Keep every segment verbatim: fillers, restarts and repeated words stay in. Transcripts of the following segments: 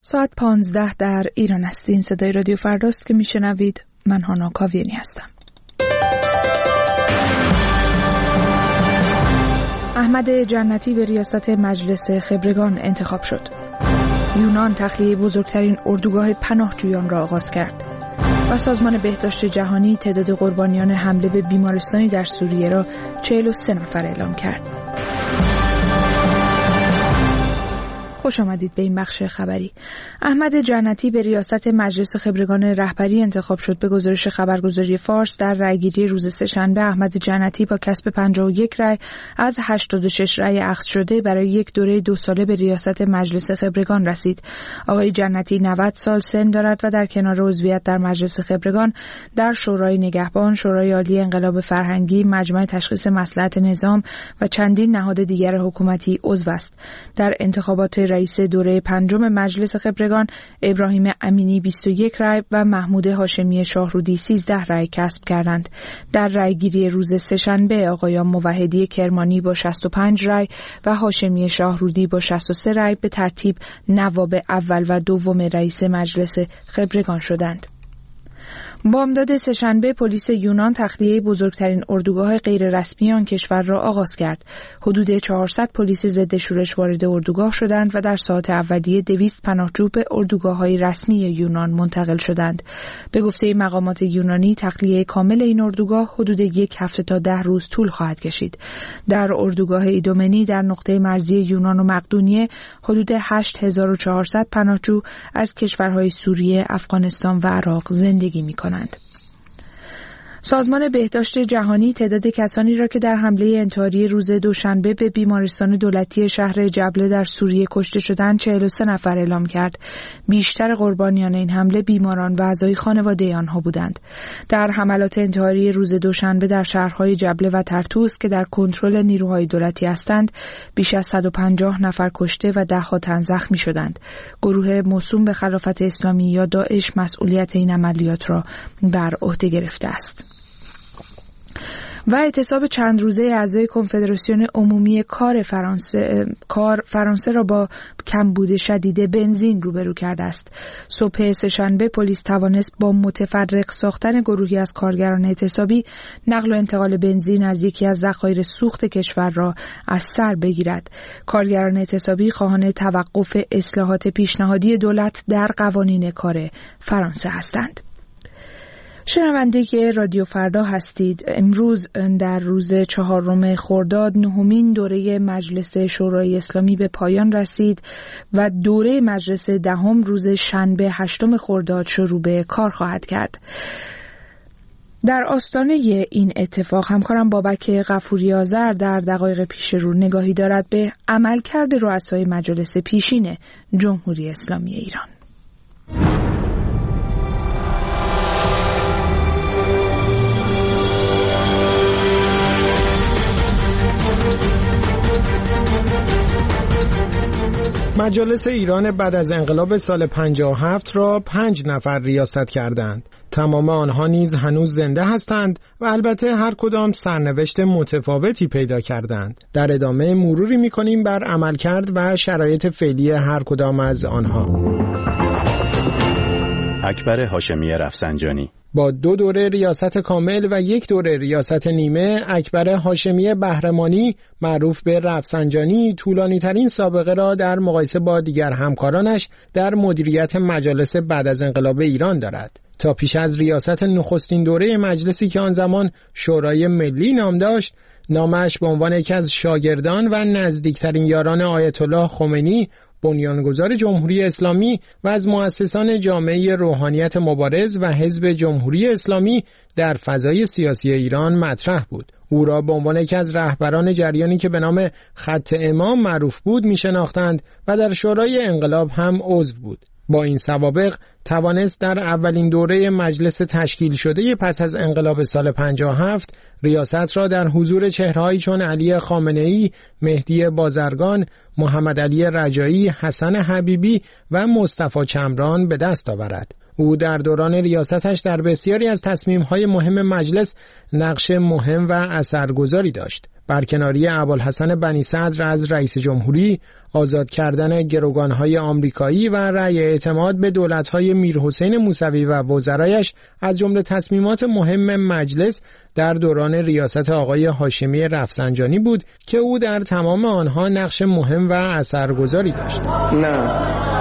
ساعت پانزده در ایران است. این صدای رادیو فرداست که میشنوید. من هانا کاویانی هستم. احمد جنتی به ریاست مجلس خبرگان انتخاب شد. یونان تخلیه بزرگترین اردوگاه پناهجویان را آغاز کرد و سازمان بهداشت جهانی تعداد قربانیان حمله به بیمارستانی در سوریه را چهل و سه نفر اعلام کرد. خوش آمدید به این بخش خبری. احمد جنتی به ریاست مجلس خبرگان رهبری انتخاب شد. به گزارش خبرگزاری فارس در رأیگیری روز سه‌شنبه احمد جنتی با کسب پنجاه و یک رأی از هشتاد و شش رأی اخذ شده برای یک دوره دو ساله به ریاست مجلس خبرگان رسید. آقای جنتی نود سال سن دارد و در کنار عضویت در مجلس خبرگان در شورای نگهبان، شورای عالی انقلاب فرهنگی، مجمع تشخیص مصلحت نظام و چندین نهاد دیگر حکومتی عضو است. در انتخابات رئیس دوره پنجم مجلس خبرگان ابراهیم امینی بیست و یک رأی و محمود هاشمی شاهرودی سیزده رأی کسب کردند. در رأیگیری روز سه‌شنبه آقایان موحدی کرمانی با شصت و پنج رأی و هاشمی شاهرودی با شصت و سه رأی به ترتیب نواب اول و دوم رئیس مجلس خبرگان شدند. بامداد سه‌شنبه پلیس یونان تخلیه بزرگترین اردوگاه غیر رسمی آن کشور را آغاز کرد. حدود چهارصد پلیس ضد شورش وارد اردوگاه شدند و در ساعات اولیه دویست پناهجو به اردوگاه‌های رسمی یونان منتقل شدند. به گفته مقامات یونانی تخلیه کامل این اردوگاه حدود یک هفته تا ده روز طول خواهد کشید. در اردوگاه ایدومنی در نقطه مرزی یونان و مقدونیه حدود هشت هزار و چهارصد پناهجو از کشورهای سوریه، افغانستان و عراق زندگی می‌کنند. سازمان بهداشت جهانی تعداد کسانی را که در حمله انتحاری روز دوشنبه به بیمارستان دولتی شهر جبله در سوریه کشته شدند چهل و سه نفر اعلام کرد. بیشتر قربانیان این حمله بیماران و اعضای خانواده آنها بودند. در حملات انتحاری روز دوشنبه در شهرهای جبله و ترتوس که در کنترل نیروهای دولتی هستند بیش از صد و پنجاه نفر کشته و ده ها تن زخمی شدند. گروه موسوم به خلافت اسلامی یا داعش مسئولیت این عملیات را بر عهده گرفته است. و اعتصاب چند روزه اعضای کنفدراسیون عمومی کار فرانسه کار فرانسه را با کمبود شدید بنزین روبرو کرده است. صبح سه‌شنبه پلیس توانست با متفرق ساختن گروهی از کارگران اعتصابی نقل و انتقال بنزین از یکی از ذخایر سوخت کشور را از سر بگیرد. کارگران اعتصابی خواهان توقف اصلاحات پیشنهادی دولت در قوانین کار فرانسه هستند. شنونده که رادیو فردا هستید. امروز در روز چهارم خرداد نهمین دوره مجلس شورای اسلامی به پایان رسید و دوره مجلس دهم روز شنبه هشتم خرداد شروع به کار خواهد کرد. در آستانه این اتفاق همکارم بابک غفوری آذر در دقایق پیش رو نگاهی دارد به عملکرد رؤسای مجالس پیشین جمهوری اسلامی ایران. مجالس ایران بعد از انقلاب سال پنجاه و هفت را پنج نفر ریاست کردند. تمام آنها نیز هنوز زنده هستند و البته هر کدام سرنوشت متفاوتی پیدا کردند. در ادامه مروری می‌کنیم بر عملکرد و شرایط فعلی هر کدام از آنها. اکبر هاشمی رفسنجانی با دو دوره ریاست کامل و یک دوره ریاست نیمه، اکبر هاشمی بهرمانی معروف به رفسنجانی طولانی ترین سابقه را در مقایسه با دیگر همکارانش در مدیریت مجالس بعد از انقلاب ایران دارد. تا پیش از ریاست نخستین دوره مجلسی که آن زمان شورای ملی نام داشت، نامش به عنوان یکی از شاگردان و نزدیکترین یاران آیت الله خمینی بنیانگذار جمهوری اسلامی و از مؤسسان جامعه روحانیت مبارز و حزب جمهوری اسلامی در فضای سیاسی ایران مطرح بود. او را به عنوان یکی از رهبران جریانی که به نام خط امام معروف بود می‌شناختند و در شورای انقلاب هم عضو بود. با این سوابق توانست در اولین دوره مجلس تشکیل شده پس از انقلاب سال پنجاه و هفت ریاست را در حضور چهرهایی چون علی خامنه‌ای، مهدی بازرگان، محمد علی رجایی، حسن حبیبی و مصطفی چمران به دست آورد. او در دوران ریاستش در بسیاری از تصمیم‌های مهم مجلس نقش مهم و اثرگذاری داشت. برکناری ابوالحسن بنی صدر از رئیس جمهوری، آزاد کردن گروگان‌های آمریکایی و رأی اعتماد به دولت‌های میرحسین موسوی و وزرایش از جمله تصمیمات مهم مجلس در دوران ریاست آقای هاشمی رفسنجانی بود که او در تمام آنها نقش مهم و اثرگذاری داشت. نه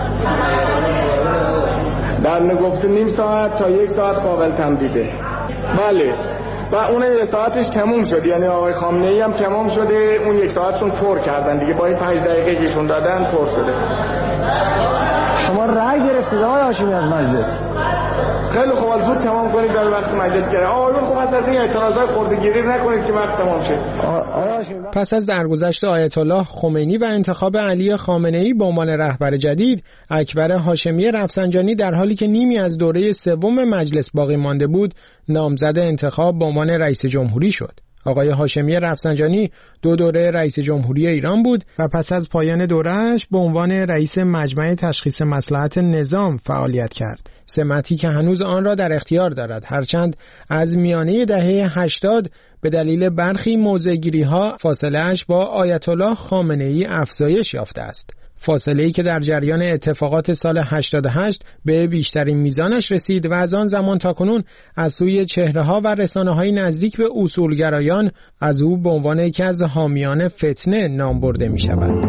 در نگفت نیم ساعت تا یک ساعت قابل تمدیده. بله و اون یک ساعتش تموم شد، یعنی آقای خامنه‌ای هم تمام شده، اون یک ساعتشون پر کردن دیگه، با این پنج دقیقه کهشون دادن پر شده. شما رأی گرفتید آقای هاشمی از مجلس؟ خیلی خوب، از زود تمام کنید در وقت مجلس گره. آقایون خوب از این اعتراضای خردگیری نکنید که وقت تمام شه. پس از درگذشت آیت الله خمینی و انتخاب علی خامنه‌ای به عنوان رهبر جدید، اکبر هاشمی رفسنجانی در حالی که نیمی از دوره سوم مجلس باقی مانده بود، نامزد انتخاب به عنوان رئیس جمهوری شد. آقای هاشمی رفسنجانی دو دوره رئیس جمهوری ایران بود و پس از پایان دوره‌اش به عنوان رئیس مجمع تشخیص مصلحت نظام فعالیت کرد. سمتی که هنوز آن را در اختیار دارد، هرچند از میانه دهه هشتاد به دلیل برخی موضع‌گیری‌ها فاصله‌اش با آیت الله خامنه‌ای افزایش یافته است. فاصله‌ای که در جریان اتفاقات سال هشتاد و هشت به بیشترین میزانش رسید و از آن زمان تاکنون از سوی چهره‌ها و رسانه‌های نزدیک به اصولگرایان از او به عنوان یکی از حامیان فتنه نام برده می‌شود.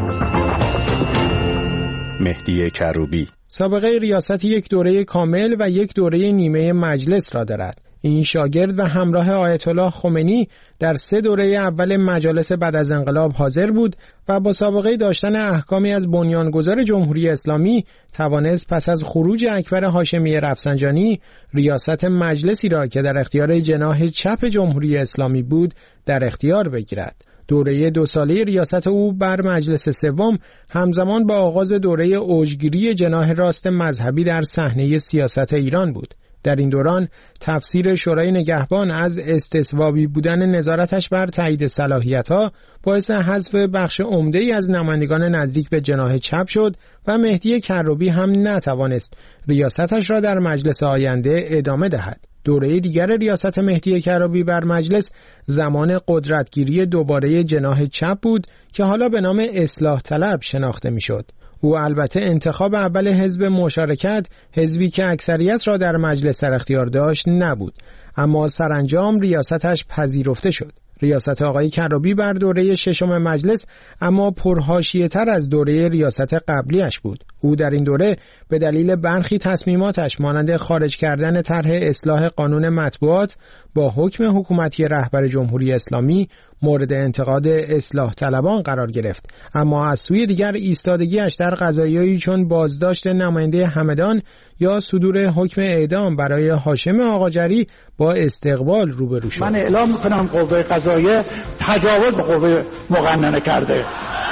مهدی کروبی سابقه ریاست یک دوره کامل و یک دوره نیمه مجلس را دارد. این شاگرد و همراه آیت الله خمینی در سه دوره اول مجالس بعد از انقلاب حاضر بود و با سابقه داشتن احکامی از بنیانگذار جمهوری اسلامی توانست پس از خروج اکبر هاشمی رفسنجانی ریاست مجلسی را که در اختیار جناح چپ جمهوری اسلامی بود در اختیار بگیرد. دوره دو ساله ریاست او بر مجلس سوم همزمان با آغاز دوره اوجگیری جناح راست مذهبی در صحنه سیاست ایران بود. در این دوران تفسیر شورای نگهبان از استثوابی بودن نظارتش بر تایید صلاحیت‌ها باعث حذف بخش عمده‌ای از نمایندگان نزدیک به جناح چپ شد و مهدی کروبی هم نتوانست ریاستش را در مجلس آینده ادامه دهد. دوره دیگر ریاست مهدی کروبی بر مجلس زمان قدرتگیری دوباره جناح چپ بود که حالا به نام اصلاح طلب شناخته می‌شد. او البته انتخاب اول حزب مشارکت، حزبی که اکثریت را در مجلس در اختیار داشت، نبود، اما سرانجام ریاستش پذیرفته شد. ریاست آقای کروبی بر دوره ششم مجلس اما پرحاشیه‌تر از دوره ریاست قبلیش بود. او در این دوره به دلیل برخی تصمیماتش مانند خارج کردن طرح اصلاح قانون مطبوعات با حکم حکومتی رهبر جمهوری اسلامی مورد انتقاد اصلاح طلبان قرار گرفت، اما از سوی دیگر ایستادگیش در قضایایی چون بازداشت نماینده همدان یا صدور حکم اعدام برای هاشم آقاجری با استقبال روبرو شد. من اعلام میکنم قوه قضاییه تجاوز به قوه مقننه کرده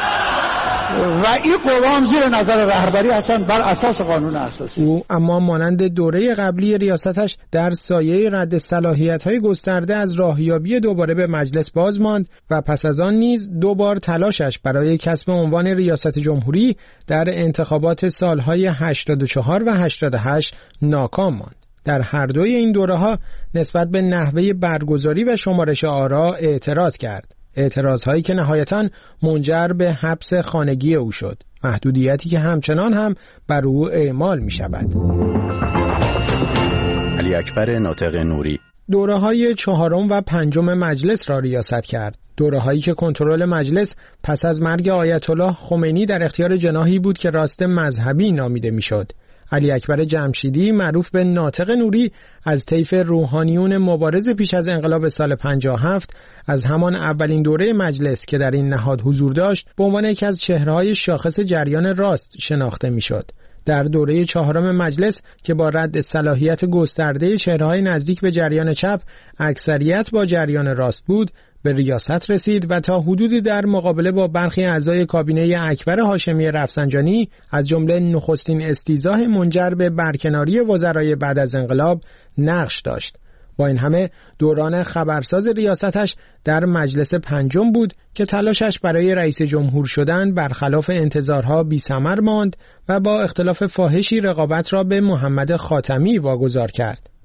و این قوه هم زیر نظر رهبری هستن بر اساس قانون اساسی. او اما مانند دوره قبلی ریاستش در سایه رد صلاحیت‌های گسترده از راهیابی دوباره به مجلس باز ماند و پس از آن نیز دو بار تلاشش برای کسب عنوان ریاست جمهوری در انتخابات سالهای هشتاد و چهار و هشتاد و هشت ناکام ماند. در هر دوی این دوره‌ها نسبت به نحوه برگزاری و شمارش آرا اعتراض کرد. اعتراضهایی که نهایتاً منجر به حبس خانگی او شد، محدودیتی که همچنان هم بر او اعمال می شود. علی اکبر ناطق نوری دوره‌های چهارم و پنجم مجلس را ریاست کرد. دوره‌هایی که کنترل مجلس پس از مرگ آیت الله خمینی در اختیار جناحی بود که راست مذهبی نامیده میشد. علی اکبر جمشیدی معروف به ناطق نوری از طیف روحانیون مبارز پیش از انقلاب سال پنجاه و هفت از همان اولین دوره مجلس که در این نهاد حضور داشت به عنوان یکی از چهره‌های شاخص جریان راست شناخته میشد. در دوره چهارم مجلس که با رد صلاحیت گسترده چهره‌های نزدیک به جریان چپ اکثریت با جریان راست بود، به ریاست رسید و تا حدودی در مقابله با برخی اعضای کابینه اکبر هاشمی رفسنجانی از جمله نخستین استیضاح منجر به برکناری وزرای بعد از انقلاب نقش داشت. با این همه دوران خبرساز ریاستش در مجلس پنجم بود که تلاشش برای رئیس جمهور شدن برخلاف انتظارها بی‌ثمر ماند و با اختلاف فاحشی رقابت را به محمد خاتمی واگذار کرد.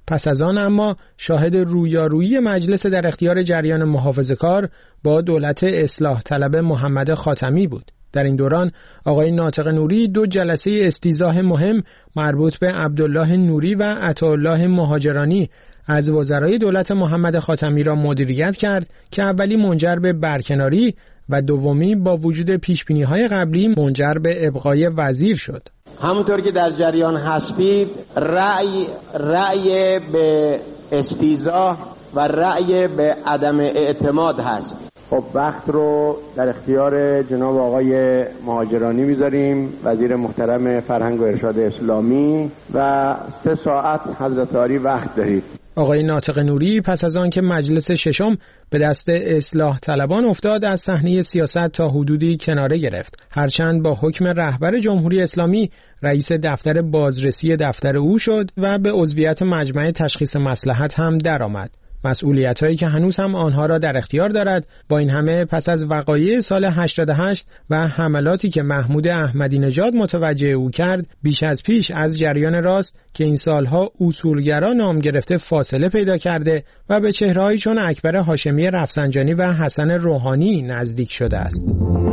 پس از آن اما شاهد رویارویی مجلس در اختیار جریان محافظه‌کار با دولت اصلاح طلب محمد خاتمی بود. در این دوران آقای ناطق نوری دو جلسه استیضاح مهم مربوط به عبدالله نوری و عطاالله مهاجرانی از وزرای دولت محمد خاتمی را مدیریت کرد که اولی منجر به برکناری و دومی با وجود پیشبینی‌های قبلی منجر به ابقای وزیر شد. همونطور که در جریان هستید، رأی رأی به استیضاح و رأی به عدم اعتماد هست. خب وقت رو در اختیار جناب آقای مهاجرانی میذاریم، وزیر محترم فرهنگ و ارشاد اسلامی، و سه ساعت حضرت عالی وقت دارید. آقای ناطق نوری پس از آن که مجلس ششم به دست اصلاح طلبان افتاد از صحنه سیاست تا حدودی کناره گرفت، هرچند با حکم رهبر جمهوری اسلامی رئیس دفتر بازرسی دفتر او شد و به عضویت مجمع تشخیص مصلحت هم درآمد. مسئولیت‌هایی که هنوز هم آنها را در اختیار دارد. با این همه پس از وقایع سال هشتاد و هشت و حملاتی که محمود احمدی نژاد متوجه او کرد، بیش از پیش از جریان راست که این سالها اصولگرا نام گرفته فاصله پیدا کرده و به چهره‌هایی چون اکبر هاشمی رفسنجانی و حسن روحانی نزدیک شده است.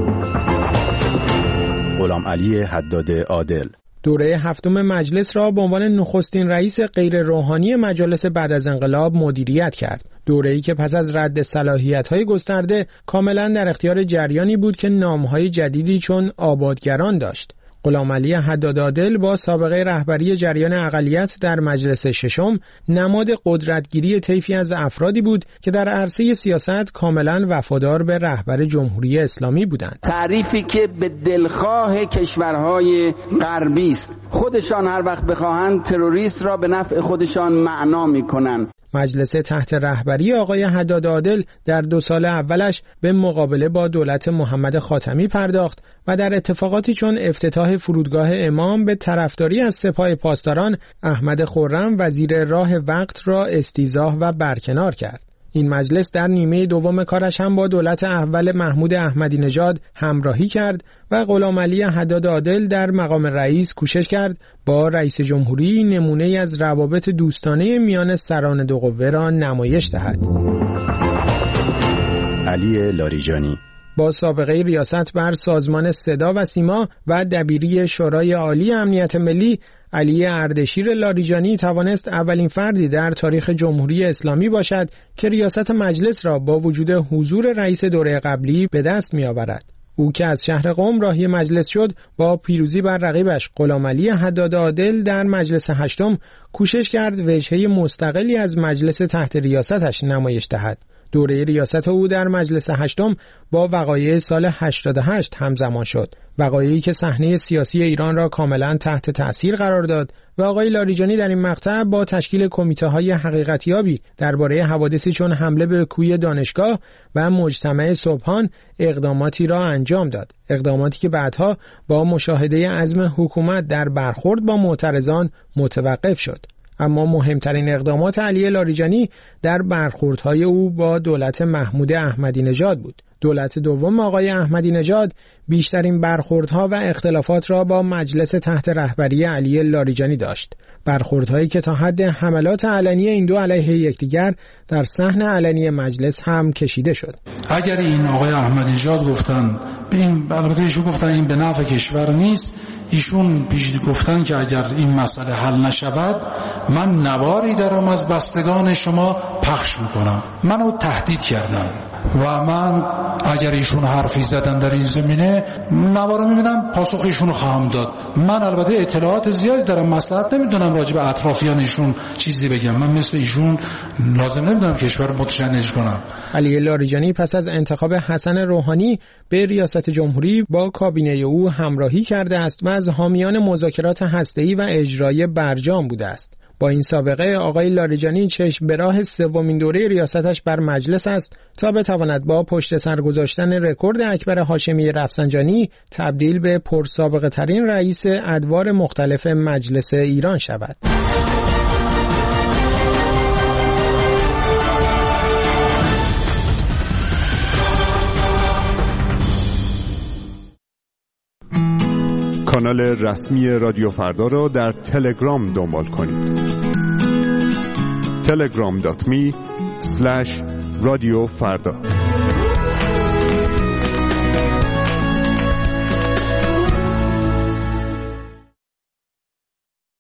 غلام علی حداد عادل دوره هفتم مجلس را به عنوان نخستین رئیس غیر روحانی مجالس بعد از انقلاب مدیریت کرد. دوره‌ای که پس از رد صلاحیت‌های گسترده کاملاً در اختیار جریانی بود که نام‌های جدیدی چون آبادگران داشت. غلام علی حداد عادل با سابقه رهبری جریان اقلیت در مجلس ششم نماد قدرتگیری طیفی از افرادی بود که در عرصه سیاست کاملا وفادار به رهبر جمهوری اسلامی بودند. تعریفی که به دلخواه کشورهای غربی است. خودشان هر وقت بخواهند تروریست را به نفع خودشان معنا می‌کنند. مجلس تحت رهبری آقای حداد عادل در دو سال اولش به مقابله با دولت محمد خاتمی پرداخت و در اتفاقاتی چون افتتاح فرودگاه امام به طرفداری از سپاه پاسداران احمد خرم وزیر راه وقت را استیضاح و برکنار کرد. این مجلس در نیمه دوم کارش هم با دولت اول محمود احمدی نژاد همراهی کرد و غلام علی حداد عادل در مقام رئیس کوشش کرد با رئیس جمهوری نمونه از روابط دوستانه میان سران دو قوه را نمایش دهد. علی لاریجانی با سابقه ریاست بر سازمان صدا و سیما و دبیری شورای عالی امنیت ملی، علی اردشیر لاریجانی توانست اولین فردی در تاریخ جمهوری اسلامی باشد که ریاست مجلس را با وجود حضور رئیس دوره قبلی به دست می آورد. او که از شهر قم راهی مجلس شد، با پیروزی بر رقیبش غلام علی حداد عادل در مجلس هشتم کوشش کرد وجهه مستقلی از مجلس تحت ریاستش نمایش دهد. دوره ریاست او در مجلس هشتم با وقایع سال هشتاد و هشت همزمان شد، وقایعی که صحنه سیاسی ایران را کاملا تحت تأثیر قرار داد و آقای لاریجانی در این مقطع با تشکیل کمیته‌های حقیقتیابی درباره حوادثی چون حمله به کوی دانشگاه و مجتمع صبحان اقداماتی را انجام داد، اقداماتی که بعدها با مشاهده عزم حکومت در برخورد با معترضان متوقف شد. اما مهمترین اقدامات علی لاریجانی در برخوردهای او با دولت محمود احمدی نژاد بود. دولت دوم آقای احمدی نژاد بیشترین برخوردها و اختلافات را با مجلس تحت رهبری علی لاریجانی داشت. برخوردهایی که تا حد حملات علنی این دو علیه یکدیگر در صحن علنی مجلس هم کشیده شد. اگر این آقای احمدی نژاد گفتن به این البته ایشون گفتن این به نفع کشور نیست، ایشون پیش گفتن که اگر این مسئله حل نشود من نواری دارم از بستگان شما پخش میکنم. منو تهدید کردن و من اگر ایشون حرفی زدن در این زمینه نوارو میبینم پاسخ ایشونو خواهم داد. من البته اطلاعات زیادی دارم، مصلحت نمیدونم راجع به اطرافیان ایشون چیزی بگم. من مثل ایشون لازم نمیدونم کشور متشنج کنم. علی لاریجانی پس از انتخاب حسن روحانی به ریاست جمهوری با کابینه او همراهی کرده است و از حامیان مذاکرات هسته‌ای و اجرایی برجام بوده است. با این سابقه آقای لاریجانی چشم به راه سومین دوره ریاستش بر مجلس است تا بتواند با پشت سر گذاشتن رکورد اکبر هاشمی رفسنجانی تبدیل به پرسابقه ترین رئیس ادوار مختلف مجلس ایران شود. کانال رسمی رادیو فردا را در تلگرام دنبال کنید. تلگرام دات می اسلش رادیو فردا.